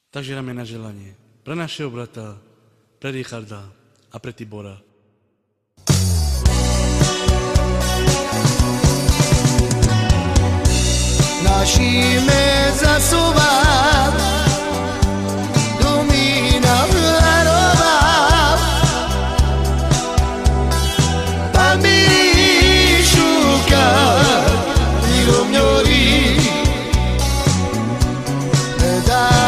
Takže dáme na želanie pre našeho brata, pre Richarda a pre Tibora. Našíme za